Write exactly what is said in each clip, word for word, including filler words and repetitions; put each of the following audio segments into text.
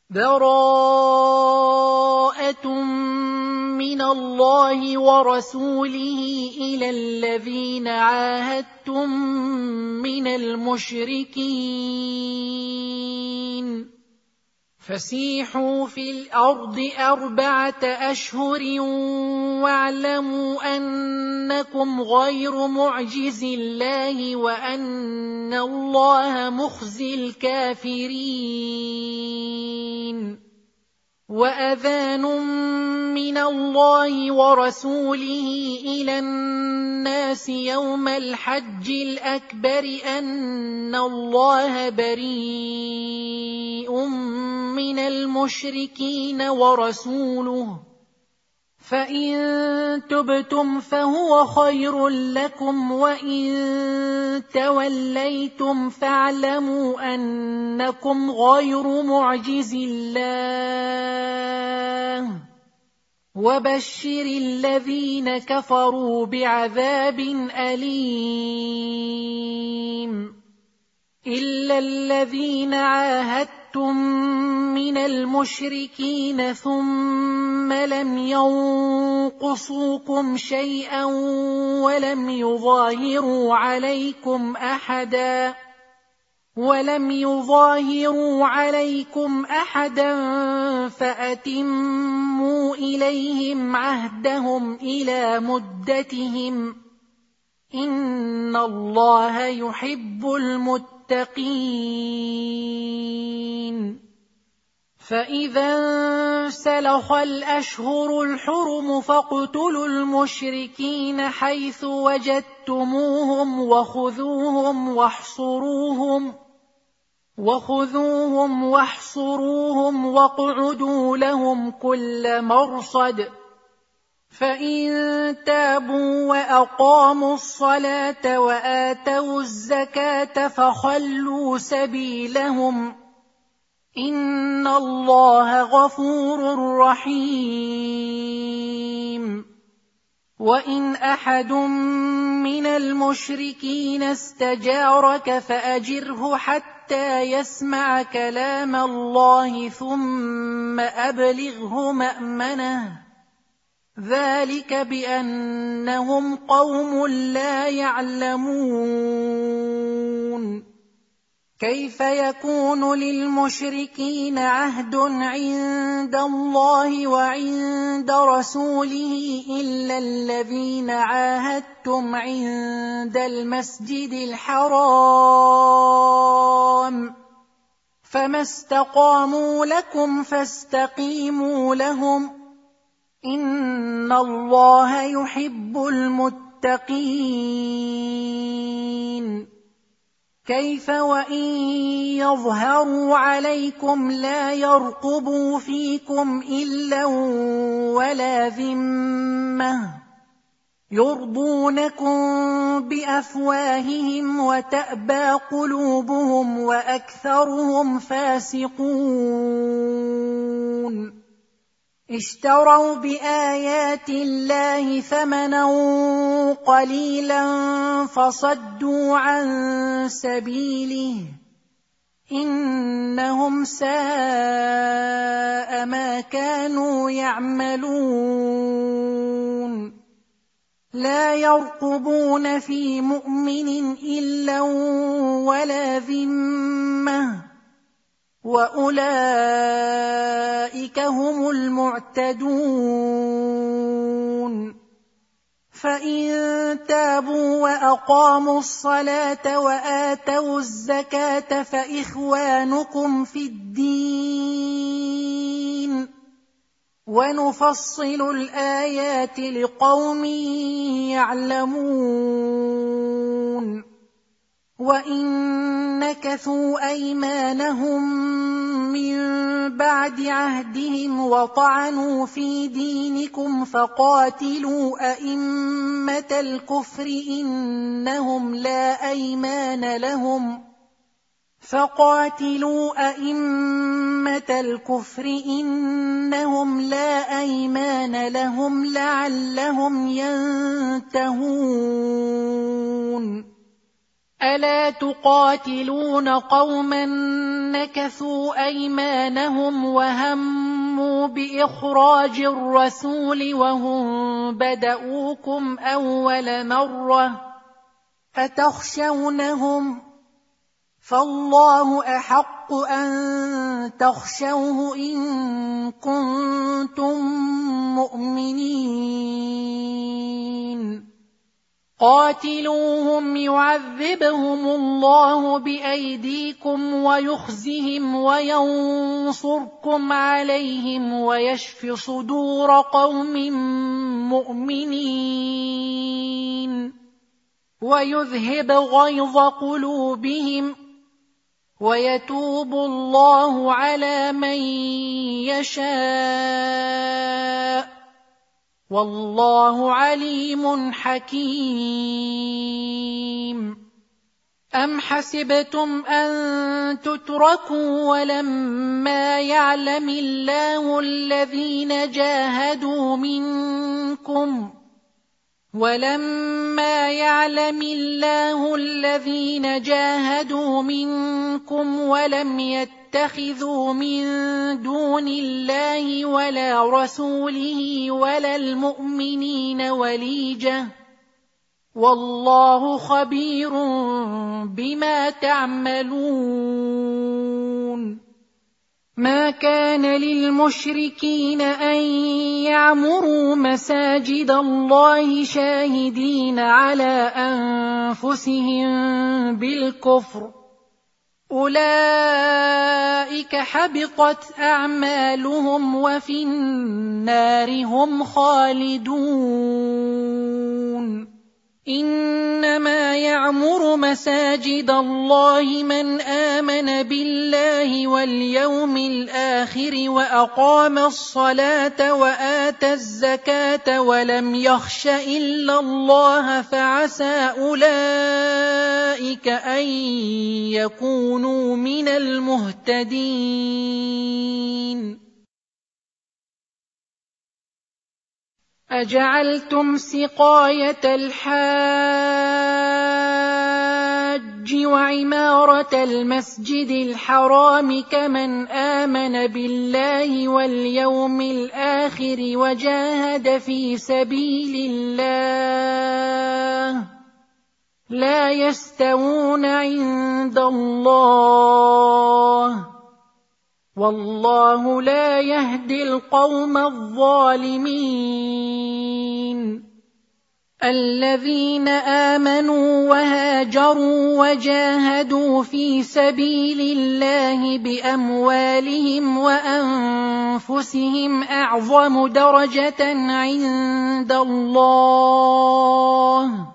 بَرَاءَةٌ مِّنَ اللَّهِ وَرَسُولِهِ إِلَى الَّذِينَ عَاهَدتُّم مِّنَ الْمُشْرِكِينَ فَسِيحُوا فِي الْأَرْضِ أَرْبَعَةَ أَشْهُرٍ وَاعْلَمُوا أَنَّكُمْ غَيْرُ مُعْجِزِي اللَّهِ وَأَنَّ اللَّهَ مُخْزِي الْكَافِرِينَ. وَأَذَانٌ مِّنَ اللَّهِ وَرَسُولِهِ إِلَى النَّاسِ يَوْمَ الْحَجِّ الْأَكْبَرِ أَنَّ اللَّهَ بَرِيءٌ مِّنَ الْمُشْرِكِينَ وَرَسُولُهُ فَإِن تُبْتُمْ فَهُوَ خَيْرٌ لَّكُمْ وَإِن تَوَلَّيْتُمْ فَاعْلَمُوا أَنَّكُمْ غَيْرُ مُعْجِزِي اللَّهِ وَبَشِّرِ الَّذِينَ كَفَرُوا بِعَذَابٍ أَلِيمٍ. إِلَّا الَّذِينَ عَاهَدتُّم مِّنَ الْمُشْرِكِينَ ثُمَّ لَمْ يَنقُصُوكُمْ شَيْئًا وَلَمْ يُظَاهِرُوا عَلَيْكُمْ أَحَدًا وَلَمْ يُظَاهِرُوا عَلَيْكُمْ أَحَدًا فَأَتِمُّوا إِلَيْهِمْ عَهْدَهُمْ إِلَى مُدَّتِهِمْ إِنَّ اللَّهَ يُحِبُّ الْمُتَّقِينَ. فَإِذَا انسَلَخَ الْأَشْهُرُ الْحُرُمُ فَاقْتُلُوا الْمُشْرِكِينَ حَيْثُ وَجَدتُّمُوهُمْ وَخُذُوهُمْ وَاحْصُرُوهُمْ وَخُذُوهُمْ وَاحْصُرُوهُمْ وَاقْعُدُوا لَهُمْ كُلَّ مَرْصَدٍ فَإِن تَابُوا وَأَقَامُوا الصَّلَاةَ وَآتَوُا الزَّكَاةَ فَخَلُّوا سَبِيلَهُمْ إِنَّ اللَّهَ غَفُورٌ رَّحِيمٌ. وَإِنْ أَحَدٌ مِّنَ الْمُشْرِكِينَ اسْتَجَارَكَ فَأَجِرْهُ حَتَّىٰ يَسْمَعَ كَلَامَ اللَّهِ ثُمَّ أَبْلِغْهُ مَأْمَنَهُ ذَلِكَ بِأَنَّهُمْ قَوْمٌ لَّا يَعْلَمُونَ. كَيْفَ يَكُونُ لِلْمُشْرِكِينَ عَهْدٌ عِندَ اللَّهِ وَعِندَ رَسُولِهِ إِلَّا الَّذِينَ عَاهَدتُّمْ عِندَ الْمَسْجِدِ الْحَرَامِ فَمَا اسْتَقَامُوا لَكُمْ فَاسْتَقِيمُوا لَهُمْ إِنَّ اللَّهَ يُحِبُّ الْمُتَّقِينَ. كَيْفَ وَإِن يَظْهَرُوا عَلَيْكُمْ لَا يَرْقُبُوا فِيكُمْ إِلًّا وَلَا ذِمَّةً يُرْضُونَكُم بِأَفْوَاهِهِمْ وَتَأْبَىٰ قُلُوبُهُمْ وَأَكْثَرُهُمْ فَاسِقُونَ. اشْتَرَوْا بِآيَاتِ اللَّهِ ثَمَنًا قَلِيلًا فَصَدُّوا عَن سَبِيلِهِ إِنَّهُمْ سَاءَ مَا كَانُوا يَعْمَلُونَ. لَا يَرْقُبُونَ فِي مُؤْمِنٍ إِلًّا وَلَا ذِمَّةً وَأُولَئِكَ هُمُ الْمُعْتَدُونَ. فَإِن تَابُوا وَأَقَامُوا الصَّلَاةَ وَآتَوُا الزَّكَاةَ فَإِخْوَانُكُمْ فِي الدِّينِ وَنُفَصِّلُ الْآيَاتِ لِقَوْمٍ يَعْلَمُونَ. وَإِن نَّكَثُوا أَيْمَانَهُم مِّن بَعْدِ عَهْدِهِمْ وَطَعَنُوا فِي دِينِكُمْ فَقَاتِلُوا أَئِمَّةَ الْكُفْرِ إِنَّهُمْ لَا أَيْمَانَ لَهُمْ فَقَاتِلُوا أَئِمَّةَ الْكُفْرِ إِنَّهُمْ لَا أَيْمَانَ لَهُمْ لَعَلَّهُمْ يَنتَهُونَ. ألا تقاتلون قوما نكثوا أيمانهم وهموا بإخراج الرسول وهم بدؤوكم أول مرة أتخشونهم فالله أحق أن تخشوه إن كنتم مؤمنين قاتلوهم يعذبهم الله بأيديكم ويخزهم وينصركم عليهم ويشف صدور قوم مؤمنين ويذهب غيظ قلوبهم ويتوب الله على من يشاء والله عليم حكيم أم حسبتم أن تتركوا ولما يعلم الله الذين جاهدوا منكم ولما يعلم الله الذين جاهدوا منكم ولم يتخذوا من دون الله ولا رسوله ولا المؤمنين وليجة والله خبير بما تعملون ما كان للمشركين أن يعمروا مساجد الله شاهدين على أنفسهم بالكفر أولئك حبطت أعمالهم وفي النار هم خالدون إنما يعمر مساجد الله من آمن بالله واليوم الآخر وأقام الصلاة وآتى الزكاة ولم يخش إلا الله فعسى أولئك أن يكونوا من المهتدين أجعلتم سقاية الحاج وعمارة المسجد الحرام كمن آمن بالله واليوم الآخر وجاهد في سبيل الله لا يستوون عند الله والله لا يهدي القوم الظالمين الذين آمنوا وهاجروا وجاهدوا في سبيل الله بأموالهم وأنفسهم أعظم درجة عند الله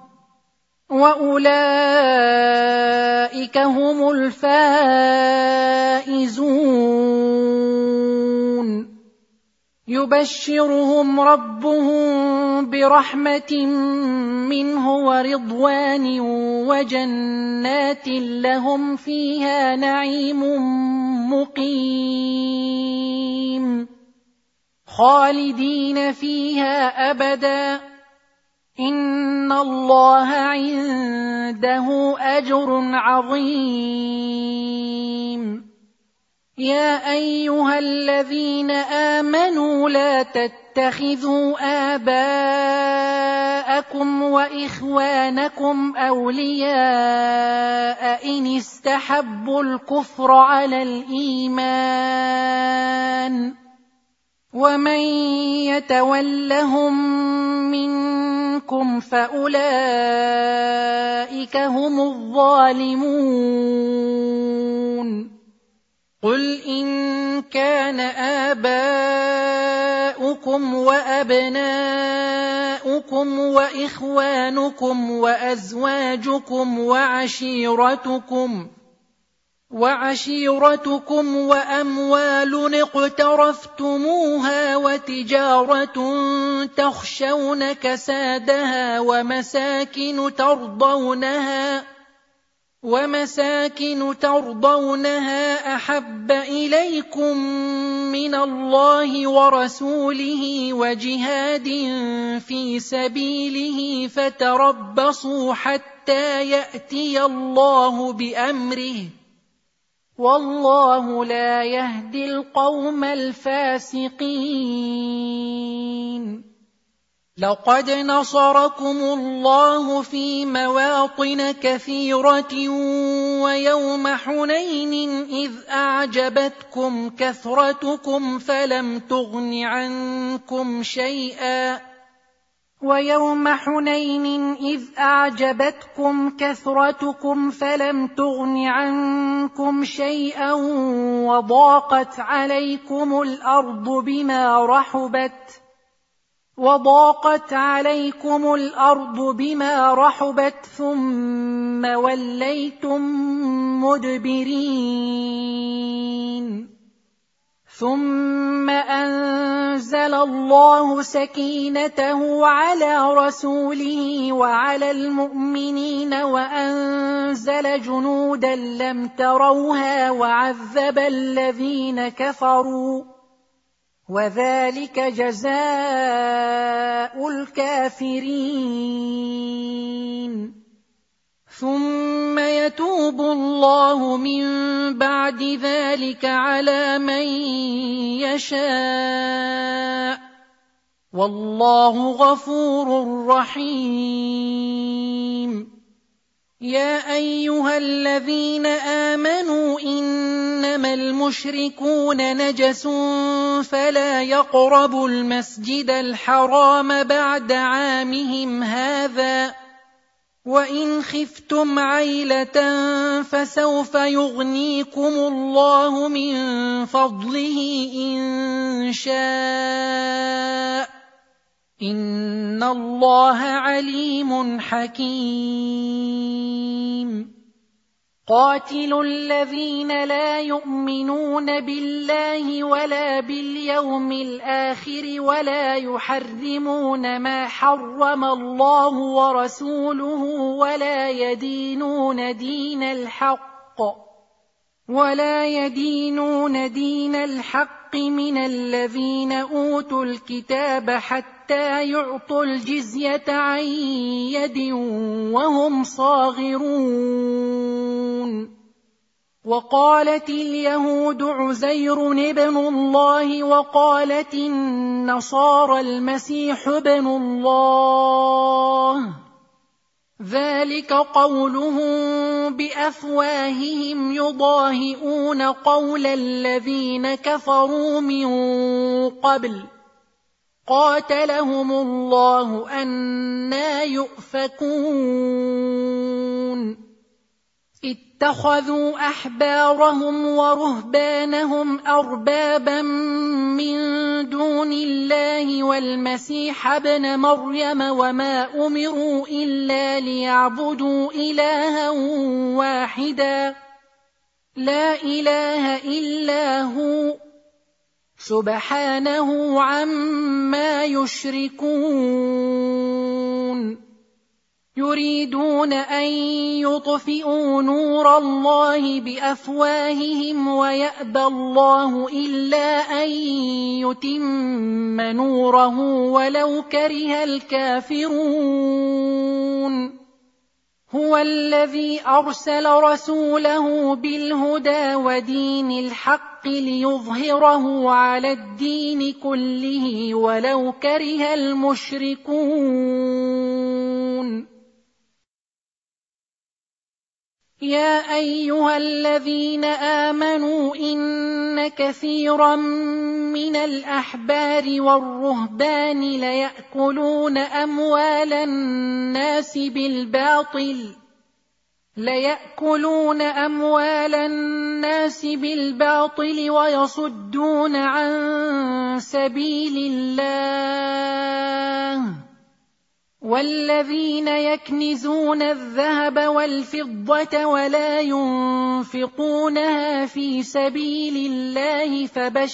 وأولئك هم الفائزون يبشرهم ربهم برحمة منه ورضوان وجنات لهم فيها نعيم مقيم خالدين فيها أبدا إن الله عنده أجر عظيم يا أيها الذين آمنوا لا تتخذوا آباءكم وإخوانكم أولياء إن استحبوا الكفر على الإيمان ومن يتولهم منكم فأولئك هم الظالمون قل إن كان آباؤكم وأبناؤكم وإخوانكم وأزواجكم وعشيرتكم وعشيرتكم وأموال اقترفتموها وتجارة تخشون كسادها ومساكن ترضونها ومساكن ترضونها أحب إليكم من الله ورسوله وجهاد في سبيله فتربصوا حتى يأتي الله بأمره والله لا يهدي القوم الفاسقين. لقد نصركم الله في مواطن كثيرة ويوم حنين إذ أعجبتكم كثرتكم فلم تغن عنكم شيئا ويوم حنين إذ أعجبتكم كثرتكم فلم تغن عنكم شيئا وضاقت عليكم الأرض بما رحبت وضاقت عليكم الأرض بما رحبت ثم وليتم مدبرين ثم أنزل الله سكينته على رسوله وعلى المؤمنين وأنزل جنودا لم تروها وعذب الذين كفروا وذلك جزاء الكافرين. ثم يتوب الله من بعد ذلك على من يشاء والله غفور رحيم. يا أيها الذين آمنوا إنما المشركون نجس فلا يقربوا المسجد الحرام بعد عامهم هذا وإن خفتم عيلة فسوف يغنيكم الله من فضله إن شاء إن الله عليم حكيم. قاتلوا الذين لا يؤمنون بالله ولا باليوم الآخر ولا يحرمون ما حرم الله ورسوله ولا يدينون دين الحق ولا يدينون دين الحق من الذين أوتوا الكتاب حتى يعطوا الجزية عن يد وهم صاغرون. وقالت اليهود عزير ابن الله وقالت النصارى المسيح ابن الله ذلك قولهم بأفواههم يضاهئون قول الذين كفروا من قبل قاتلهم الله أنى يؤفكون. اتخذوا أحبارهم ورهبانهم أربابا من دون الله والمسيح ابن مريم وما أمروا إلا ليعبدوا إلها واحدا لا إله إلا هو سبحانه عما يشركون. يريدون أن يطفئوا نور الله بأفواههم ويأبى الله إلا أن يتم نوره ولو كره الكافرون. هو الذي أرسل رسوله بالهدى ودين الحق ليظهره على الدين كله ولو كره المشركون. يا أيها الذين آمنوا إن كثيرا من الأحبار والرهبان ليأكلون أموال الناس بالباطل ليأكلون أموال الناس بالباطل ويصدون عن سبيل الله والذين يكنزون الذهب والفضة ولا ينفقونها في سبيل الله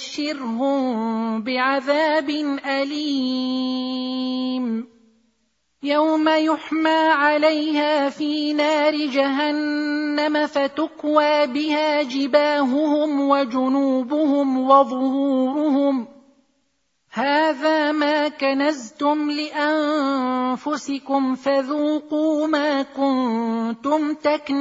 فبشرهم بعذاب أليم. يوم يحمى عليها في نار جهنم فتكوى بها جباههم وجنوبهم وظهورهم هذا ما كنزتم لأنفسكم فذوقوا ما كنتم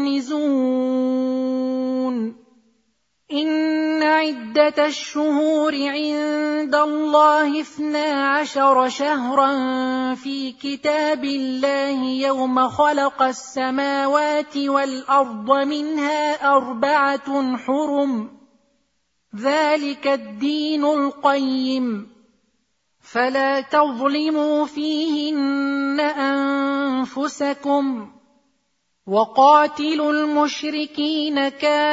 تكنزون إن عدة الشهور عند الله اثنا عشر شهرا في كتاب الله يوم خلق السماوات والأرض منها أربعة حرم ذلك الدين القيم فلا تظلموا فيهن أنفسكم وقاتلوا المشركين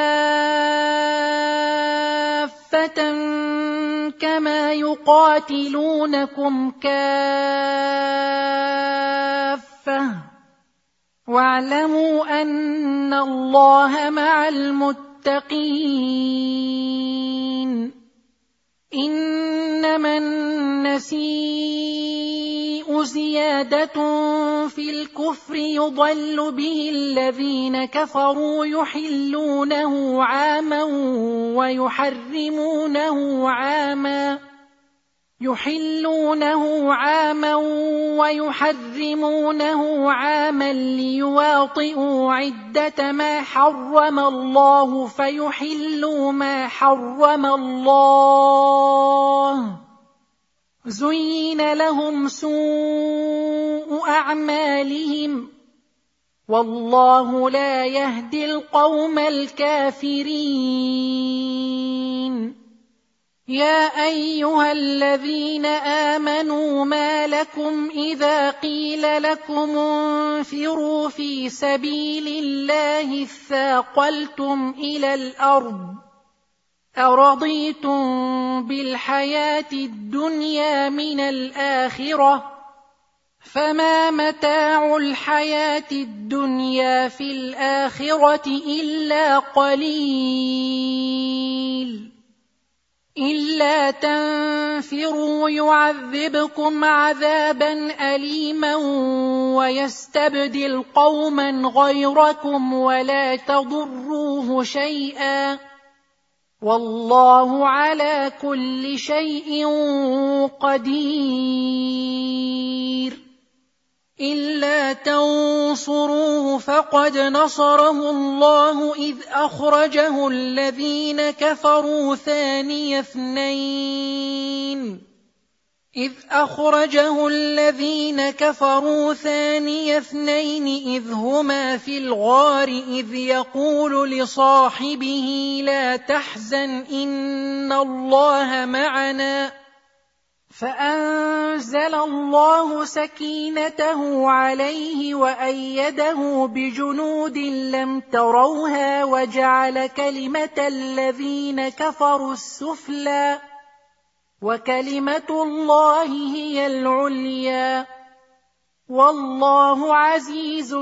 كافة كما يقاتلونكم كافة واعلموا أن الله مع المتقين إنما النسيء زيادة في الكفر يضل به الذين كفروا يحلونه عاما ويحرمونه عاما يحلونه عاما ويحرمونه عاما ليواطئوا عدة ما حرم الله فيحلوا ما حرم الله زين لهم سوء أعمالهم والله لا يهدي القوم الكافرين يا أيها الذين آمنوا ما لكم إذا قيل لكم انفروا في سبيل الله اثاقلتم إلى الأرض أرضيتم بالحياة الدنيا من الآخرة فما متاع الحياة الدنيا في الآخرة إلا قليل إلا تنفروا يعذبكم عذابا أليما ويستبدل قوما غيركم ولا تضروه شيئا والله على كل شيء قدير إلا تنصروه فقد نصره الله إذ أخرجه الذين كفروا ثاني اثنين إذ أخرجه الذين كفروا ثاني اثنين إذ هما في الغار إذ يقول لصاحبه لا تحزن إن الله معنا فأنزل الله سكينته عليه وأيده بجنود لم تروها وجعل كلمة الذين كفروا السفلى وكلمة الله هي العليا والله عزيز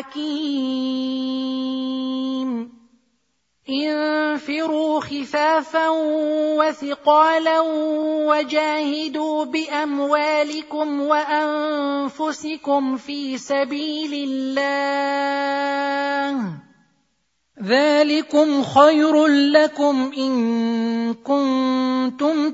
حكيم انفروا خفافا وثقالا وجاهدوا بأموالكم وأنفسكم في سبيل الله ذلكم خير لكم إن كنتم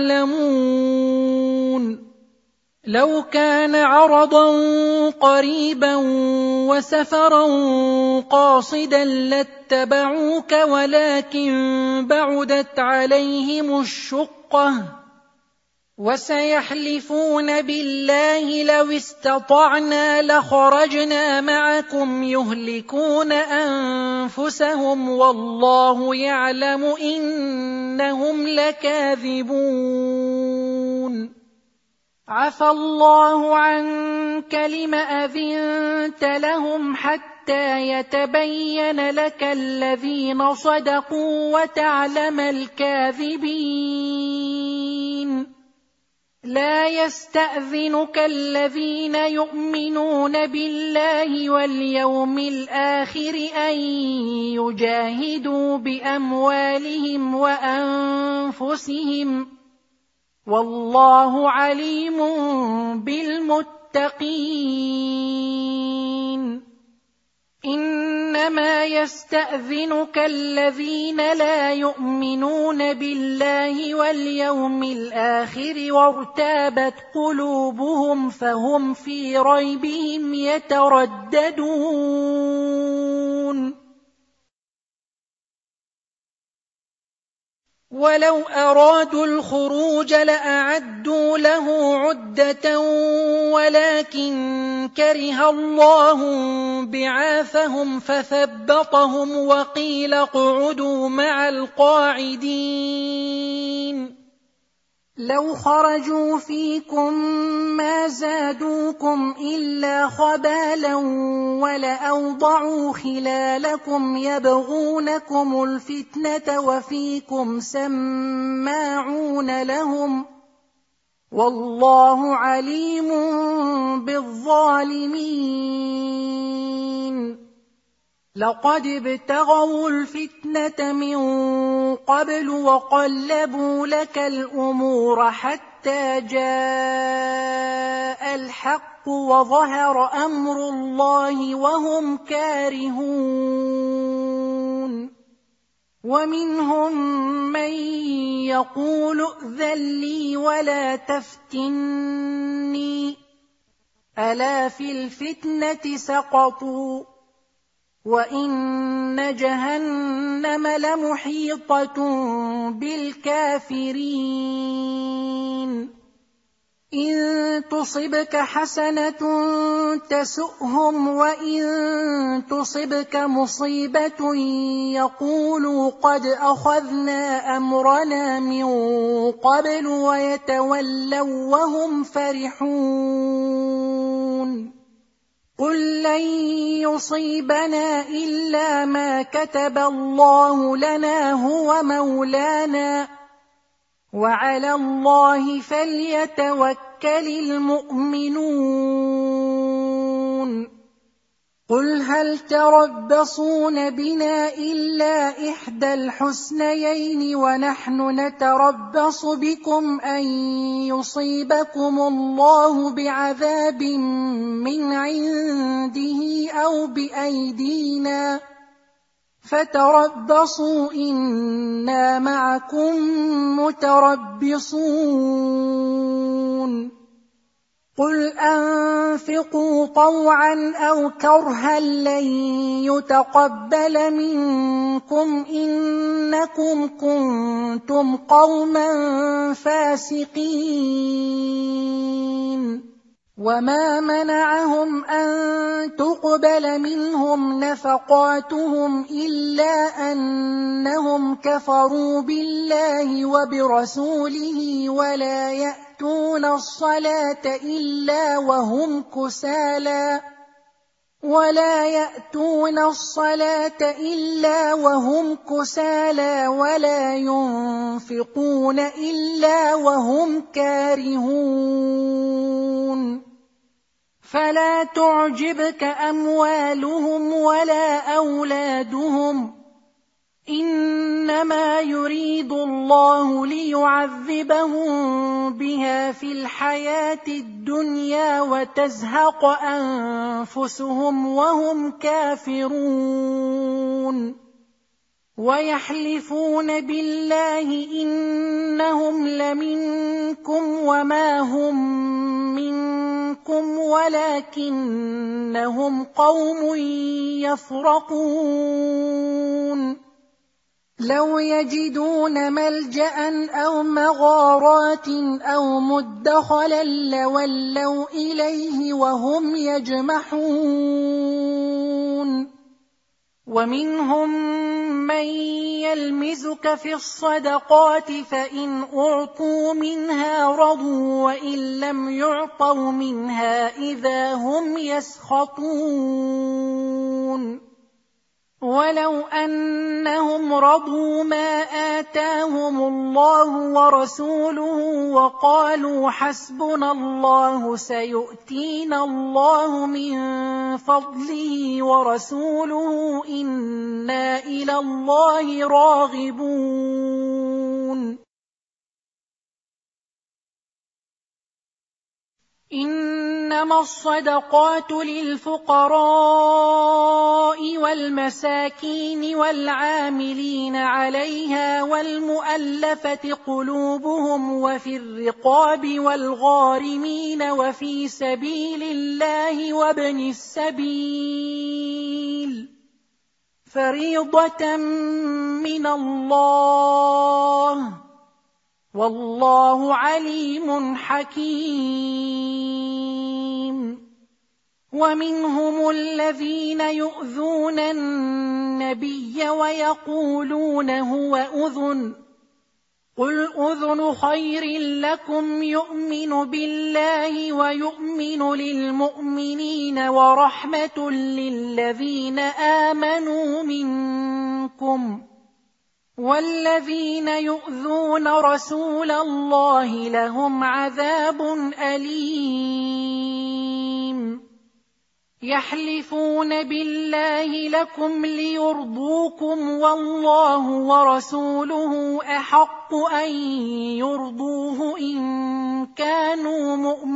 تعلمون لو كان عرضا قريبا وسفرا قاصدا لاتبعوك ولكن بعدت عليهم الشقة وسيحلفون بالله لو استطعنا لخرجنا معكم يهلكون أنفسهم والله يعلم إنهم لكاذبون عفى الله عنك لم أذنت لهم حتى يتبين لك الذين صدقوا وتعلم الكاذبين لا يستأذنك الذين يؤمنون بالله واليوم الآخر أن يجاهدوا بأموالهم وأنفسهم والله عليم بالمتقين المتقين إنما يستأذنك الذين لا يؤمنون بالله واليوم الآخر وارتابت قلوبهم فهم في ريبهم يترددون ولو أرادوا الخروج لأعدوا له عدة ولكن كره الله بعاثهم فثبطهم وقيل اقعدوا مع القاعدين لو خرجوا فيكم ما زادوكم إلا خبالا ولأوضعوا خلالكم يبغونكم الفتنة وفيكم سماعون لهم والله عليم بالظالمين لقد ابتغوا الفتنة من قبل وقلبوا لك الأمور حتى جاء الحق وظهر أمر الله وهم كارهون ومنهم من يقول ائذن لي ولا تفتني ألا في الفتنة سقطوا وإن جهنم لمحيطة بالكافرين إن تصبك حسنة تسؤهم وإن تصبك مصيبة يقولوا قد أخذنا أمرنا من قبل ويتولوا وهم فرحون قل لن يصيبنا إلا ما كتب الله لنا هو مولانا وعلى الله فليتوكل المؤمنون قل هل تربصون بنا إلا إحدى الحسنيين ونحن نتربص بكم أن يصيبكم الله بعذاب من عنده أو بأيدينا فتربصوا إنا معكم متربصون قل أنفقوا طوعا أو كرها لن يتقبل منكم إنكم كنتم قوما فاسقين وما منعهم أن تقبل منهم نفقاتهم إلا أنهم كفروا بالله وبرسوله ولا يأتون الصلاة إلا وهم كسالى ولا يأتون الصلاة إلا وهم كسالى ولا ينفقون إلا وهم كارهون فلا تعجبك أموالهم ولا أولادهم إنما يريد الله ليعذبهم بها في الحياة الدنيا وتزهق أنفسهم وهم كافرون ويحلفون بالله إنهم لمنكم وما هم منكم ولكنهم قوم يفرقون لو يجدون ملجأ أو مغارات أو مدخلا لولوا إليه وهم يجمحون ومنهم من يلمزك في الصدقات فإن أعطوا منها رضوا وإن لم يعطوا منها إذا هم يسخطون ولو أنهم رضوا ما آتاهم الله ورسوله وقالوا حسبنا الله سيؤتينا الله من فضله ورسوله إنا إلى الله راغبون إن إنما الصدقات للفقراء والمساكين والعاملين عليها والمؤلفة قلوبهم وفي الرقاب والغارمين وفي سبيل الله وابن السبيل فريضة من الله والله عليم حكيم. ومنهم الذين يؤذون النبي ويقولون هو أذن قل أذن خير لكم يؤمن بالله ويؤمن للمؤمنين ورحمة للذين آمنوا منكم والذين يؤذون رسول الله لهم عذاب أليم. يحلفون بالله لكم ليرضوكم والله ورسوله أحق أن يرضوه إن كانوا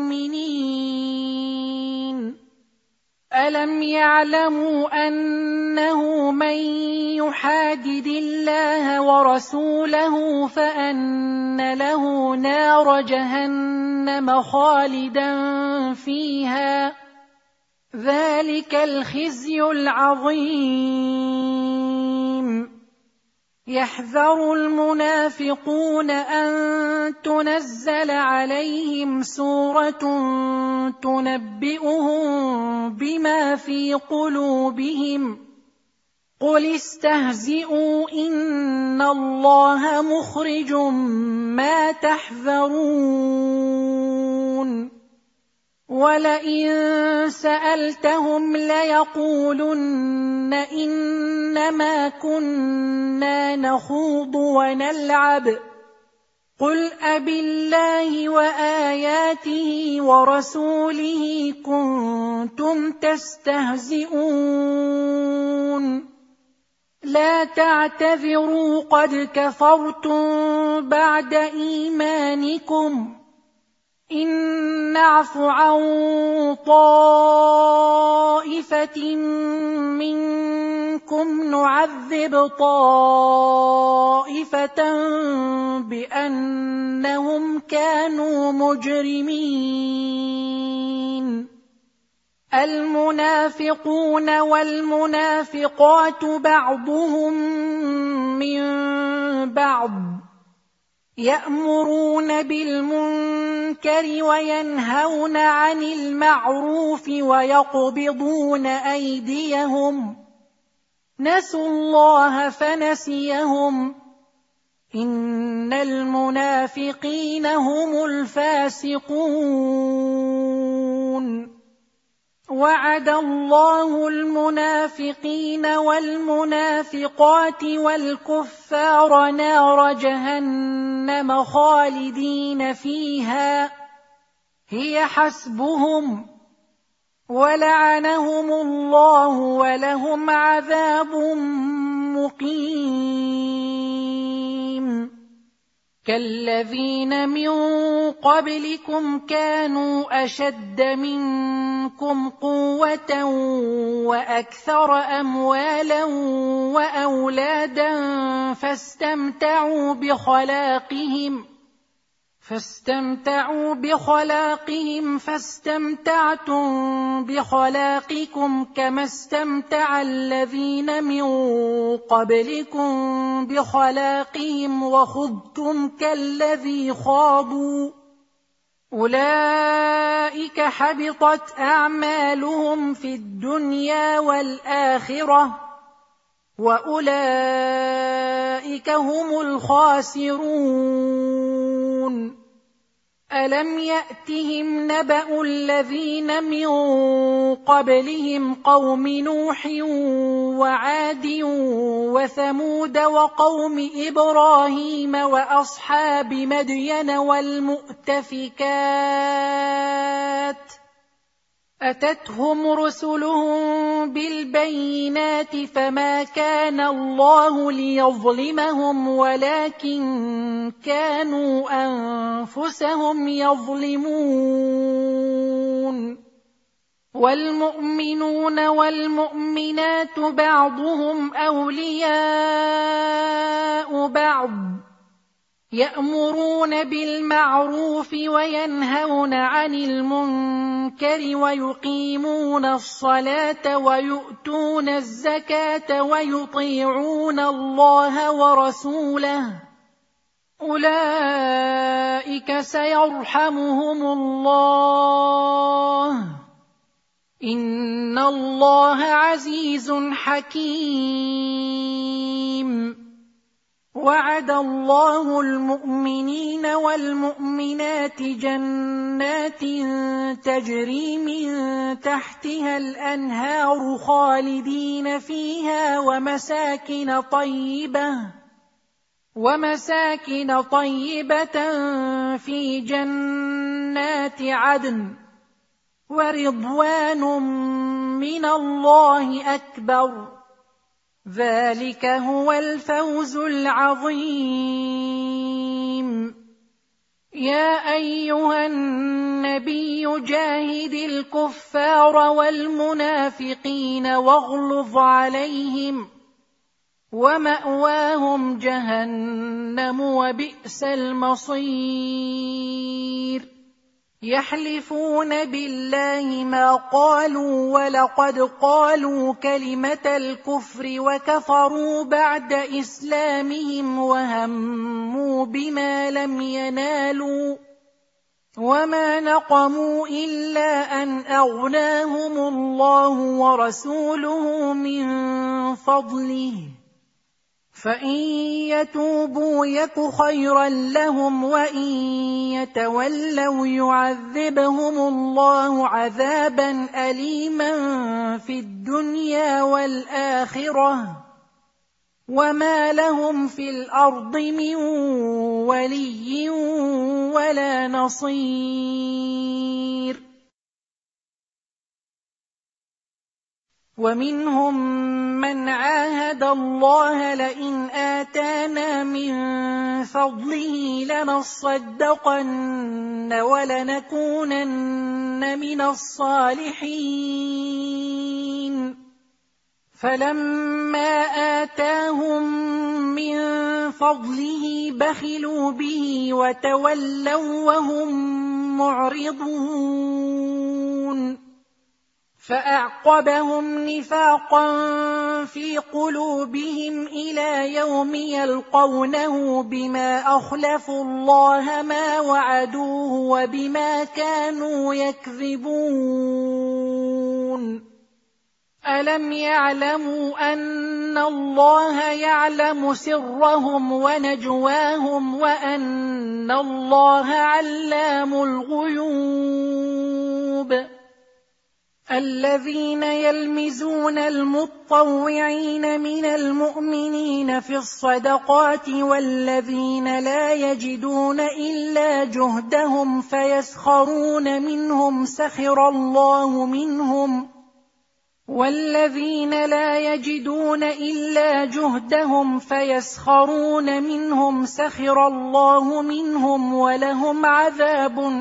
مؤمنين. ألم يعلموا أنه من يحادد الله ورسوله فأن له نار جهنم خالدا فيها ذلك الخزي العظيم. يحذر المنافقون أن تنزل عليهم سورة تنبئهم بما في قلوبهم قل استهزئوا إن الله مخرج ما تحذرون. ولئن سألتهم ليقولن إنما كنا نخوض ونلعب قل أبالله وآياته ورسوله كنتم تستهزئون لا تعتذروا قد كفرتم بعد إيمانكم إن نعف عن طائفة منكم نعذب طائفة بأنهم كانوا مجرمين. المنافقون والمنافقات بعضهم من بعض يأمرون بالمنكر وينهون عن المعروف ويقبضون أيديهم نسوا الله فنسيهم إن المنافقين هم الفاسقون. وعد الله المنافقين والمنافقات والكفار نار جهنم خالدين فيها هي حسبهم ولعنهم الله ولهم عذاب مقيم. كالذين من قبلكم كانوا أشد منكم قوة وأكثر أموالا وأولادا فاستمتعوا بخلاقهم فاستمتعوا بخلاقهم فاستمتعتم بخلاقكم كما استمتع الذين من قبلكم بخلاقهم وخضتم كالذي خاضوا أولئك حبطت أعمالهم في الدنيا والآخرة وأولئك هم الخاسرون. ألم يأتهم نبأ الذين من قبلهم قوم نوح وعاد وثمود وقوم إبراهيم وأصحاب مدين والمؤتفكات أتتهم رسلهم بالبينات فما كان الله ليظلمهم ولكن كانوا أنفسهم يظلمون. والمؤمنون والمؤمنات بعضهم أولياء بعض يأمرون بالمعروف وينهون عن المنكر ويقيمون الصلاة ويؤتون الزكاة ويطيعون الله ورسوله أولئك سيرحمهم الله إن الله عزيز حكيم. وعد الله المؤمنين والمؤمنات جنات تجري من تحتها الأنهار خالدين فيها ومساكن طيبة ومساكن طيبة في جنات عدن ورضوان من الله أكبر ذلك هو الفوز العظيم. يا أيها النبي جاهد الكفار والمنافقين واغلظ عليهم ومأواهم جهنم وبئس المصير. يحلفون بالله ما قالوا ولقد قالوا كلمة الكفر وكفروا بعد إسلامهم وهموا بما لم ينالوا وما نقموا إلا أن أغناهم الله ورسوله من فضله فإن يتوبوا يك خيرا لهم وإن يتولوا يعذبهم الله عذابا أليما في الدنيا والآخرة وما لهم في الأرض من ولي ولا نصير. ومنهم من عاهد الله لئن آتانا من فضله لنصدقن ولنكونن من الصالحين فلما آتاهم من فضله بخلوا به وتولوا وهم معرضون فأعقبهم نفاقا في قلوبهم إلى يوم يلقونه بما أخلفوا الله ما وعدوه وبما كانوا يكذبون. ألم يعلموا أن الله يعلم سرهم ونجواهم وأن الله علام الغيوب. الذين يلمزون المطوعين من المؤمنين في الصدقات والذين لا يجدون إلا جهدهم فيسخرون منهم سخر الله منهم والذين لا يجدون إلا جهدهم فيسخرون منهم سخر الله منهم ولهم عذاب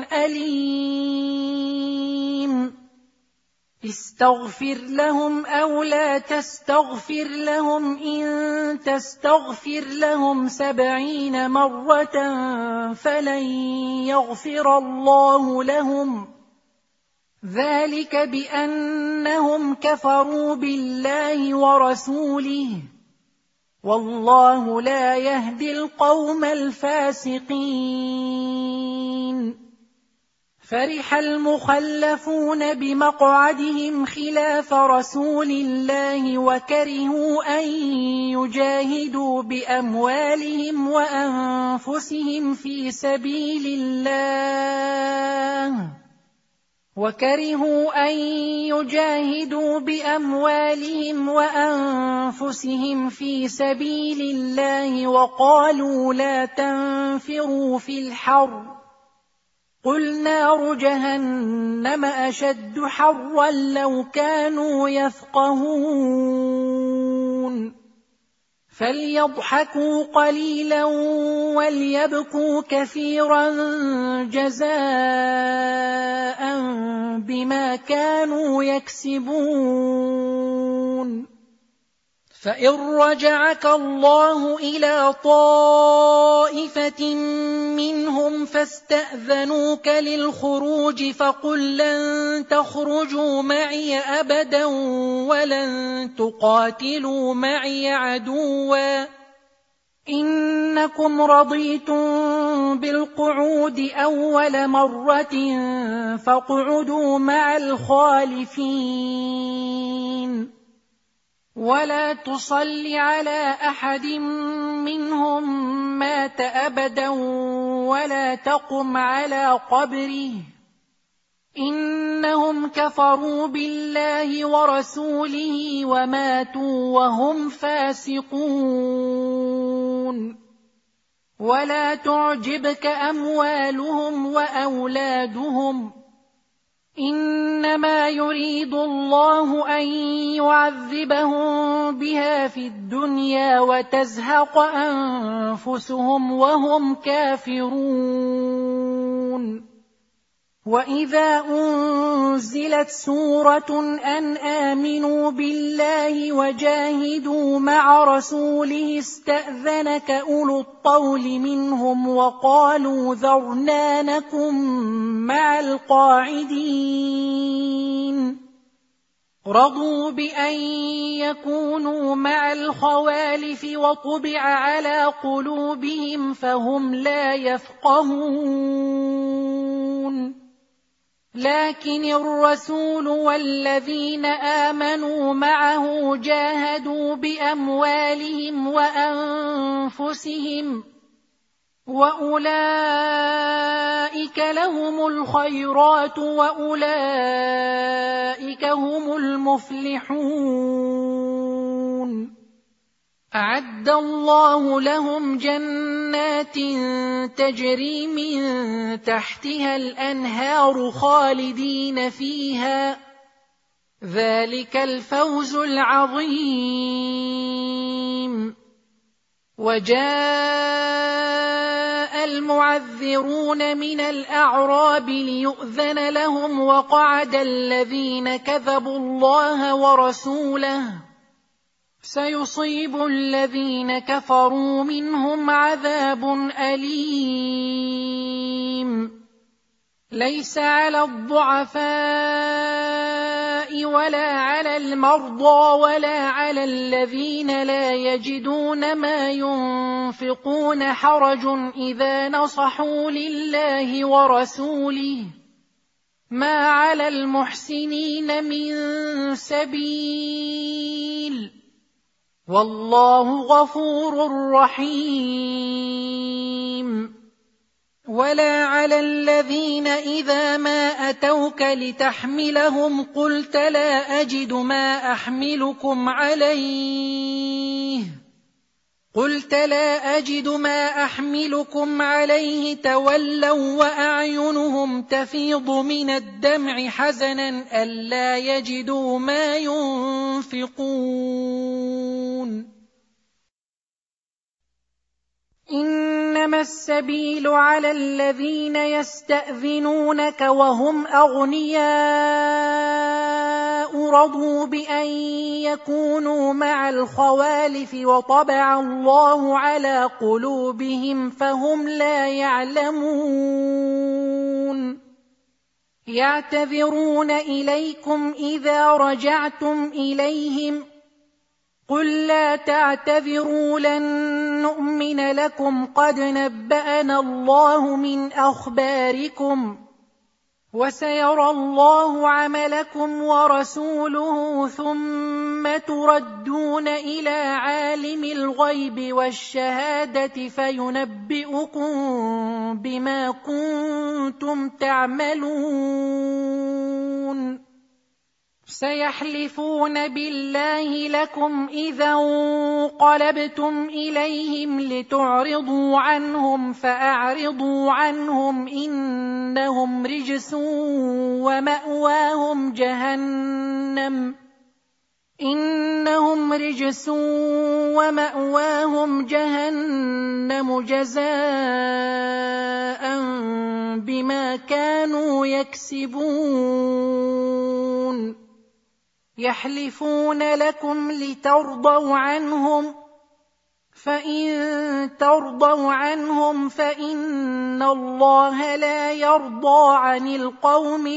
أليم. استغفر لهم أو لا تستغفر لهم إن تستغفر لهم سبعين مرة فلن يغفر الله لهم ذلك بأنهم كفروا بالله ورسوله والله لا يهدي القوم الفاسقين. فرح المخلفون بمقعدهم خلاف رسول الله وكرهوا أن يجاهدوا بأموالهم وأنفسهم في سبيل الله وكرهوا أن يجاهدوا بأموالهم وأنفسهم في سبيل الله وقالوا لا تنفروا في الحر قل نار جهنم أشد حرا لو كانوا يفقهون. فليضحكوا قليلا وليبكوا كثيرا جزاء بما كانوا يكسبون. فإن رجعك الله إلى طائفة منهم فاستأذنوك للخروج فقل لن تخرجوا معي أبدا ولن تقاتلوا معي عدوا إنكم رضيتم بالقعود أول مرة فاقعدوا مع الخالفين ولا تصل على أحد منهم مات أبدا ولا تقم على قبره إنهم كفروا بالله ورسوله وماتوا وهم فاسقون. ولا تعجبك أموالهم وأولادهم إنما يريد الله أن يعذبهم بها في الدنيا وتزهق أنفسهم وهم كافرون. وإذا أنزلت سورة أن آمنوا بالله وجاهدوا مع رسوله استأذنك أولو الطول منهم وقالوا ذرنا نكن مع القاعدين رضوا بأن يكونوا مع الخوالف وطبع على قلوبهم فهم لا يفقهون. لكن الرسول والذين آمنوا معه جاهدوا بأموالهم وأنفسهم وأولئك لهم الخيرات وأولئك هم المفلحون. أعد الله لهم جنات تجري من تحتها الأنهار خالدين فيها ذلك الفوز العظيم. وجاء المعذرون من الأعراب ليؤذن لهم وقعد الذين كذبوا الله ورسوله سيصيب الذين كفروا منهم عذاب أليم. ليس على الضعفاء ولا على المرضى ولا على الذين لا يجدون ما ينفقون حرج إذا نصحوا لله ورسوله ما على المحسنين من سبيل والله غفور رحيم. ولا على الذين إذا ما أتوك لتحملهم قلت لا أجد ما أحملكم عليه قلت لا أجد ما أحملكم عليه تولوا وأعينهم تفيض من الدمع حزنا ألا يجدوا ما ينفقون. إنما السبيل على الذين يستأذنونك وهم أغنياء رضوا بأن يكونوا مع الخوالف وطبع الله على قلوبهم فهم لا يعلمون. يعتذرون إليكم إذا رجعتم إليهم قل لا تعتذروا لن نؤمن لكم قد نبأنا الله من أخباركم وسيرى الله عملكم ورسوله ثم تردون إلى عالم الغيب والشهادة فينبئكم بما كنتم تعملون. سيحلفون بالله لكم إذا انقلبتم إليهم لتعرضوا عنهم فأعرضوا عنهم إنهم رجس ومأواهم جهنم إنهم رجس ومأواهم جهنم جزاء بما كانوا يكسبون يحلفون لكم لترضوا عنهم فإن ترضوا عنهم فإن الله لا يرضى عن القوم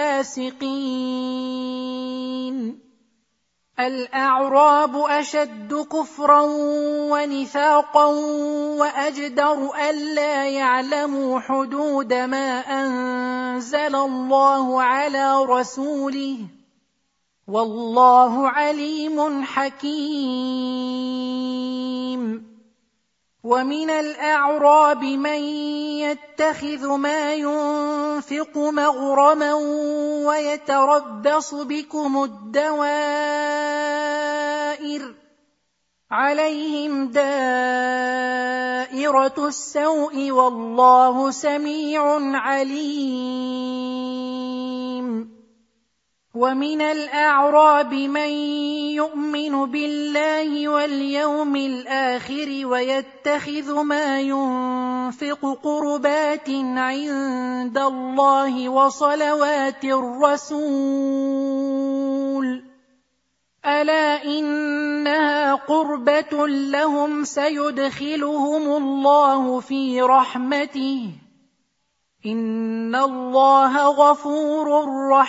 الفاسقين الأعراب أشد كفرا ونفاقا وأجدر ألا يعلموا حدود ما أنزل الله على رسوله والله عليم حكيم ومن الأعراب من يتخذ ما ينفق مغرما ويتربص بكم الدوائر عليهم دائرة السوء والله سميع عليم ومن الأعراب من يؤمن بالله واليوم الآخر ويتخذ ما ينفق قربات عند الله وصلوات الرسول ألا إنها قربة لهم سيدخلهم الله في رحمته إن الله غفور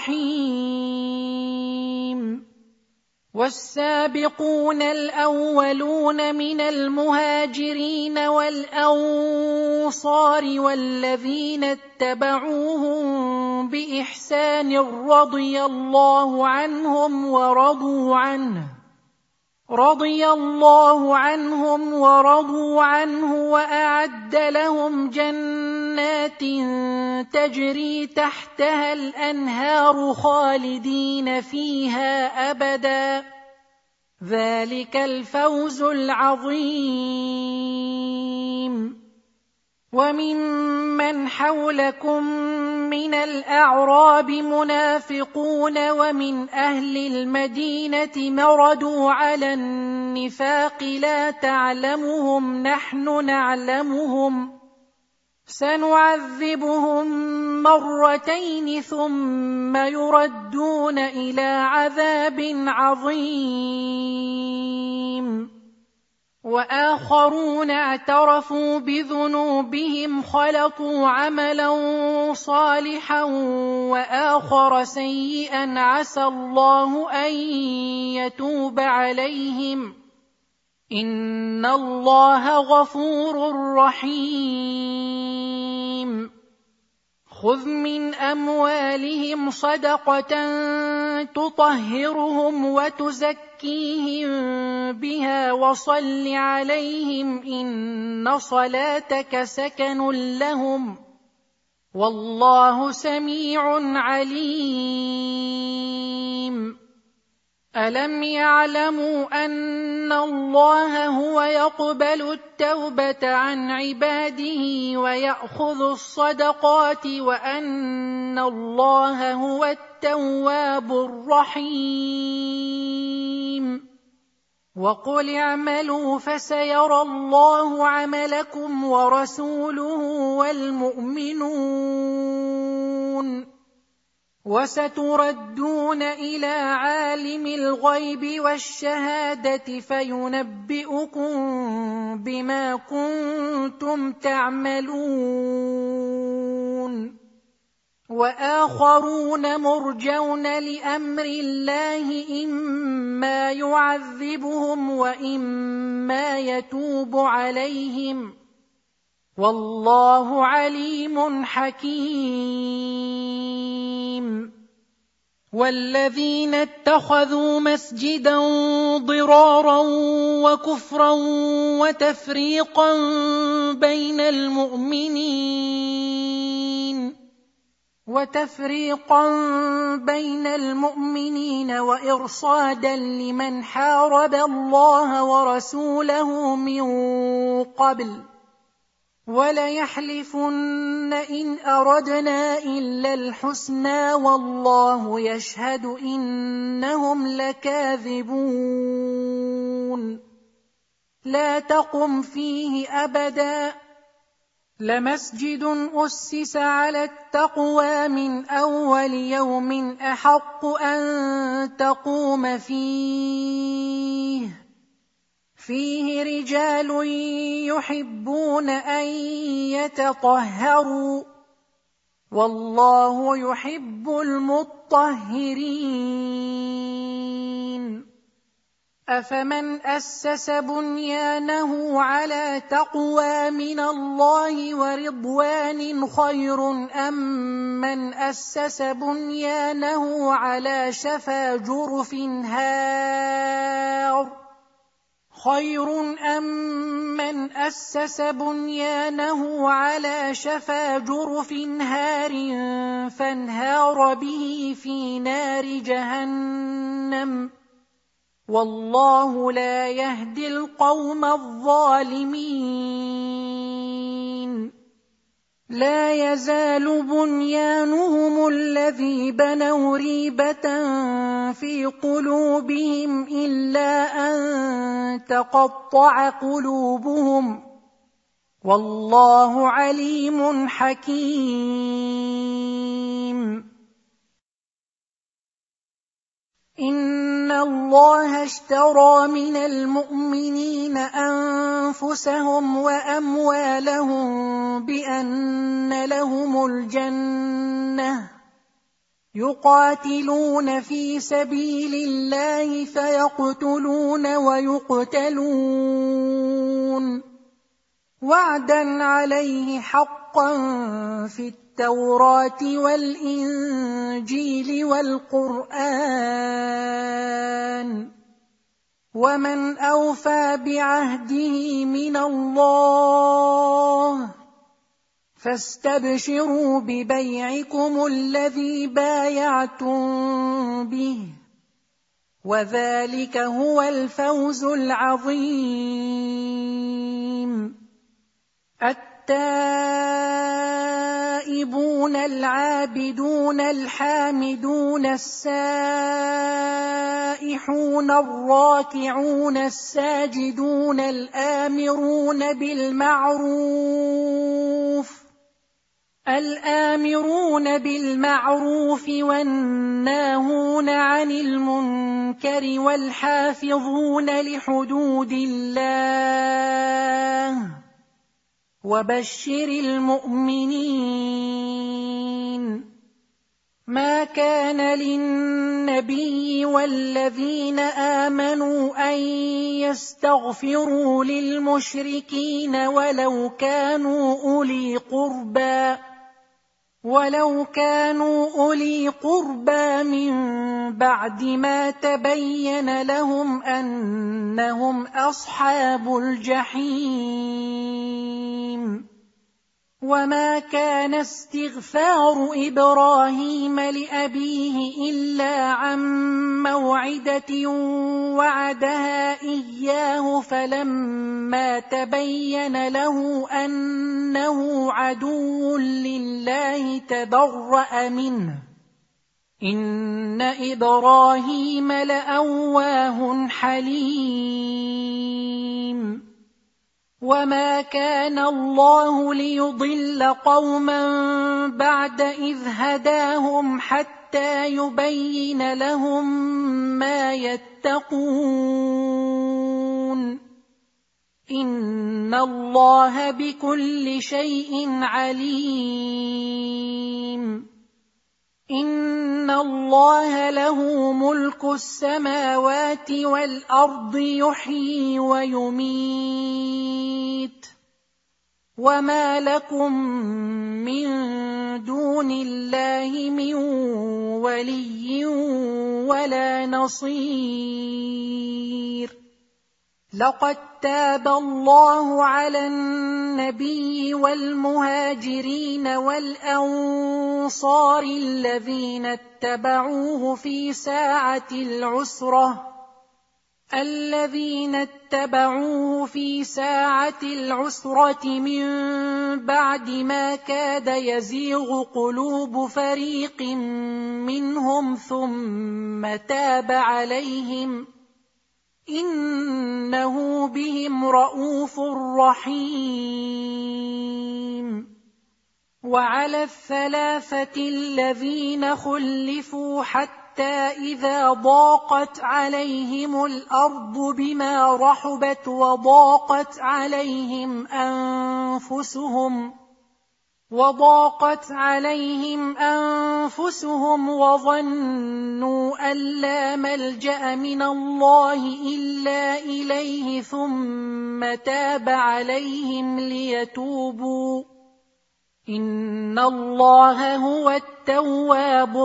رحيم والسابقون الأولون من المهاجرين والأنصار والذين اتبعوهم بإحسان رضي الله عنهم ورضوا عنه رضي الله عنهم ورضوا عنه وأعد لهم جنات تجري تحتها الأنهار خالدين فيها أبدا ذلك الفوز العظيم وممن حولكم من الأعراب منافقون ومن أهل المدينة مردوا على النفاق لا تعلمهم نحن نعلمهم سنعذبهم مرتين ثم يردون إلى عذاب عظيم وآخرون اعترفوا بذنوبهم خلطوا عملا صالحا وآخر سيئا عسى الله أن يتوب عليهم إن الله غفور رحيم خذ من أموالهم صدقة تطهرهم وتزكيهم بها وصل عليهم إن صلاتك سكن لهم والله سميع عليم ألم يعلموا أن الله هو يقبل التوبة عن عباده ويأخذ الصدقات وأن الله هو التواب الرحيم وقل اعملوا فسيرى الله عملكم ورسوله والمؤمنون وستردون إلى عالم الغيب والشهادة فينبئكم بما كنتم تعملون وآخرون مرجون لأمر الله إما يعذبهم وإما يتوب عليهم والله عليم حكيم والذين اتخذوا مسجدا ضرارا وكفرا وتفريقا بين المؤمنين وتفريقا بين المؤمنين وإرصادا لمن حارب الله ورسوله من قبل وليحلفن إن أردنا إلا الحسنى والله يشهد إنهم لكاذبون لا تقم فيه أبدا لمسجد أسس على التقوى من أول يوم أحق أن تقوم فيه فيه رجال يحبون أن يتطهروا والله يحب المطهرين أفمن أسس بنيانه على تقوى من الله ورضوان خير أم من أسس بنيانه على شفا جرف هار خير أم من أسس بنيانه على شفا جرف هار فانهار به في نار جهنم والله لا يهدي القوم الظالمين لا يزال بنيانهم الذي بنوا ريبة في قلوبهم إلا أن تقطع قلوبهم والله عليم حكيم إن الله اشترى من المؤمنين أنفسهم وأموالهم بأن لهم الجنة يقاتلون في سبيل الله فيقتلون ويقتلون وعدا عليه حقا في التوراة والإنجيل والقرآن ومن أوفى بعهده من الله فاستبشروا ببيعكم الذي بايعتم به وذلك هو الفوز العظيم التائبون العابدون الحامدون السائحون الراكعون الساجدون الآمرون بالمعروف الآمرون بالمعروف والناهون عن المنكر والحافظون لحدود الله وبشر المؤمنين ما كان للنبي والذين آمنوا أن يستغفروا للمشركين ولو كانوا أولي قربى ولو كانوا أولي قربى من بعد ما تبين لهم أنهم أصحاب الجحيم وما كان استغفار إبراهيم لأبيه إلا عن موعدة وعدها إياه فلما تبين له أنه عدو لله تبرأ منه إن إبراهيم لأواه حليم وما كان الله ليضل قوما بعد إذ هداهم حتى يبين لهم ما يتقون إن الله بكل شيء عليم إن الله له ملك السماوات والأرض يحيي ويميت وما لكم من دون الله من ولي ولا نصير لقد تاب الله على النبي والمهاجرين والأنصار الذين اتبعوه في ساعة العسرة الذين اتبعوه في ساعة العسرة من بعد ما كاد يزيغ قلوب فريق منهم ثم تاب عليهم إنه بهم رءوف رحيم. وعلى الثلاثة الذين خلفوا حتى إذا ضاقت عليهم الأرض بما رحبت وضاقت عليهم أنفسهم وضاقت عليهم أنفسهم وظنوا أن لا ملجأ من الله إلا إليه ثم تاب عليهم ليتوبوا إن الله هو التواب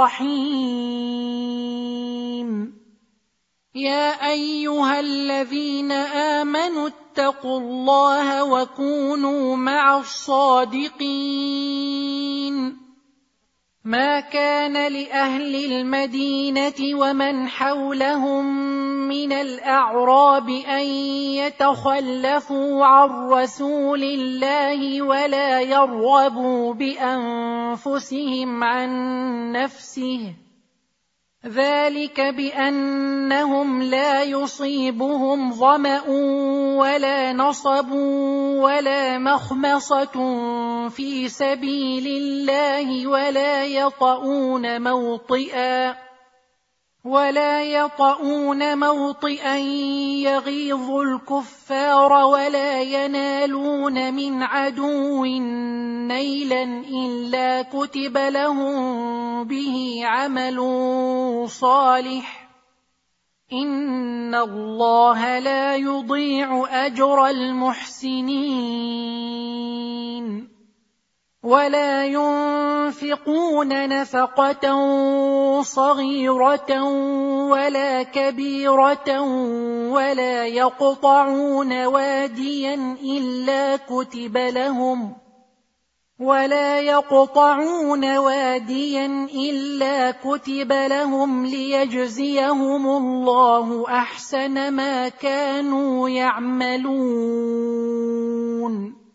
الرحيم. يا أيها الذين آمنوا اتقوا الله وكونوا مع الصادقين. ما كان لأهل المدينة ومن حولهم من الأعراب أن يتخلفوا عن رسول الله ولا يرغبوا بأنفسهم عن نفسه، ذلك بأنهم لا يصيبهم ظمأ ولا نصب ولا مخمصة في سبيل الله ولا يطؤون موطئا ولا يطؤون موطئا يغيظ الكفار ولا ينالون من عدو نيلا إلا كتب لهم به عمل صالح إن الله لا يضيع أجر المحسنين. ولا ينفقون نفقة صغيرة ولا كبيرة ولا يقطعون واديا إلا كتب لهم ولا يقطعون واديا إلا كتب لهم ليجزيهم الله أحسن ما كانوا يعملون.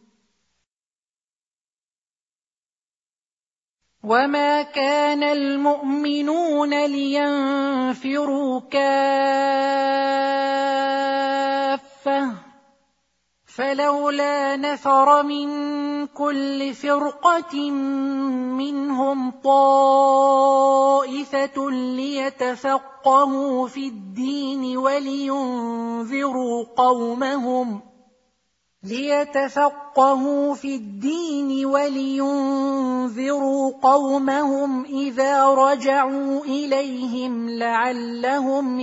وما كان المؤمنون لينفروا كافة فلولا نفر من كل فرقة منهم طائفة ليتفقهوا في الدين ولينذروا قومهم ليتفقهوا في الدين ولينذروا قومهم إذا رجعوا إليهم لعلهم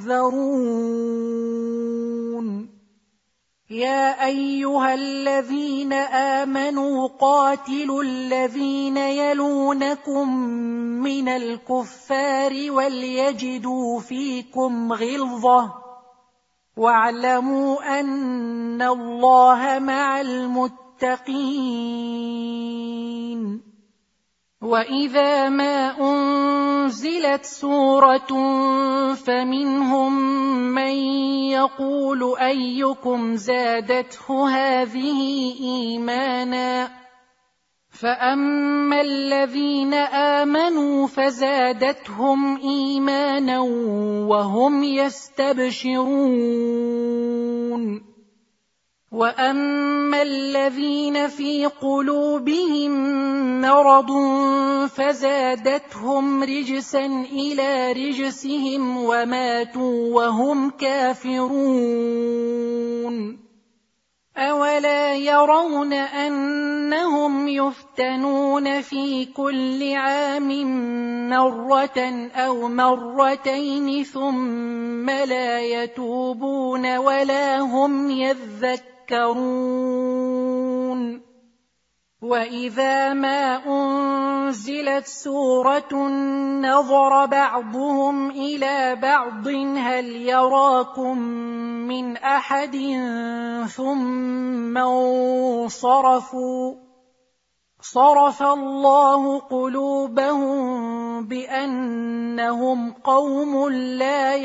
يحذرون. يا أيها الذين آمنوا قاتلوا الذين يلونكم من الكفار وليجدوا فيكم غلظة واعلموا أن الله مع المتقين. وإذا ما أنزلت سورة فمنهم من يقول أيكم زادته هذه إيمانا فأما الذين آمنوا فزادتهم إيمانا وهم يستبشرون. وأما الذين في قلوبهم مرض فزادتهم رجسا إلى رجسهم وماتوا وهم كافرون. أولا يرون أنهم يفتنون في كل عام مرة أو مرتين ثم لا يتوبون ولا هم يذكرون. وإذا ما أنزلت سورة نظر بعضهم إلى بعض هل يراكم من أحد ثم انصرفوا صرف الله قلوبهم بأنهم قوم لا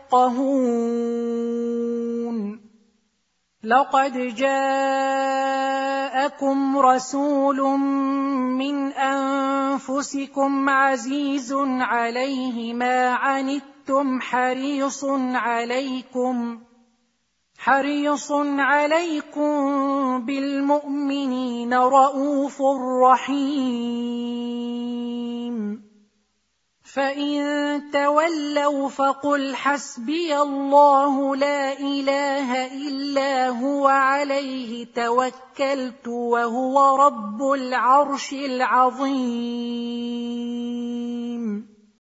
يفقهون لقد جاءكم رسول من أنفسكم عزيز عليه ما عنتم حريص عليكم حريص عليكم بالمؤمنين رءوف رحيم فإن تولوا فقل حسبي الله لا إله إلا هو عليه توكلت وهو رب العرش العظيم